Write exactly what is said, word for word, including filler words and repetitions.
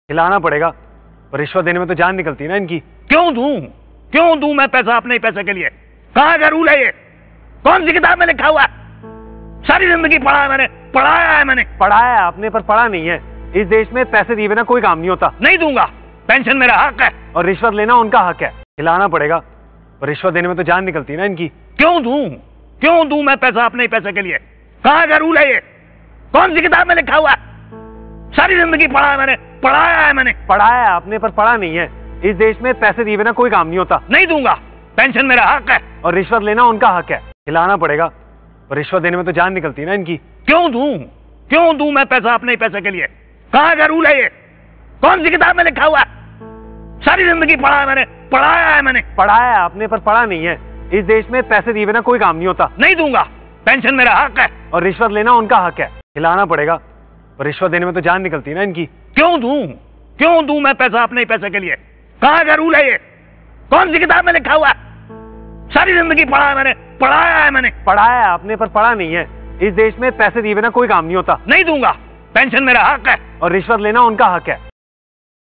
खिलाना पड़ेगा, पर रिश्वत देने में तो जान निकलती है ना इनकी। क्यों दूं क्यों दूं मैं पैसा अपने ही पैसे के लिए? कहां का रूल है ये? कौन सी किताब में लिखा हुआ है? सारी जिंदगी पढ़ा है मैंने, पढ़ाया है मैंने। पढ़ाया है आपने, पर पढ़ा नहीं है। इस देश में पैसे दिए बिना कोई काम नहीं होता। नहीं दूंगा, पेंशन मेरा हक है। और रिश्वत लेना उनका हक है। खिलाना पड़ेगा, पर रिश्वत देने में तो जान निकलती है ना इनकी। क्यों दूं क्यों दूं मैं पैसा अपने ही पैसे के लिए? कहां का रूल है ये? कौन सी किताब में लिखा हुआ है? सारी जिंदगी पढ़ा है मैंने, पढ़ाया है मैंने। पढ़ाया है आपने, पर पढ़ा नहीं है। इस देश में पैसे दिए बिना कोई काम नहीं होता। नहीं दूंगा, पेंशन मेरा हक है। और रिश्वत लेना उनका हक है। खिलाना पड़ेगा, पर रिश्वत देने में तो जान निकलती है ना इनकी। क्यों दूं क्यों दूं मैं पैसा अपने ही पैसे के लिए? कहां का रूल है ये? कौन सी किताब में लिखा हुआ है? सारी जिंदगी पढ़ा है मैंने, पढ़ाया है मैंने। पढ़ाया है आपने, पर पढ़ा नहीं है। इस देश में पैसे दिए बिना कोई काम नहीं होता। नहीं दूंगा, पेंशन मेरा हक है। और रिश्वत लेना उनका हक है। खिलाना पड़ेगा, पर रिश्वत देने में तो जान निकलती है ना इनकी। क्यों दूं क्यों दूं मैं पैसा अपने ही पैसे के लिए? कहां का रूल है ये? कौन सी किताब में लिखा हुआ है? सारी जिंदगी पढ़ा है मैंने, पढ़ाया है मैंने। पढ़ाया है आपने, पर पढ़ा नहीं है। इस देश में पैसे दिए बिना कोई काम नहीं होता। नहीं दूंगा, पेंशन मेरा हक है। और रिश्वत लेना उनका हक है।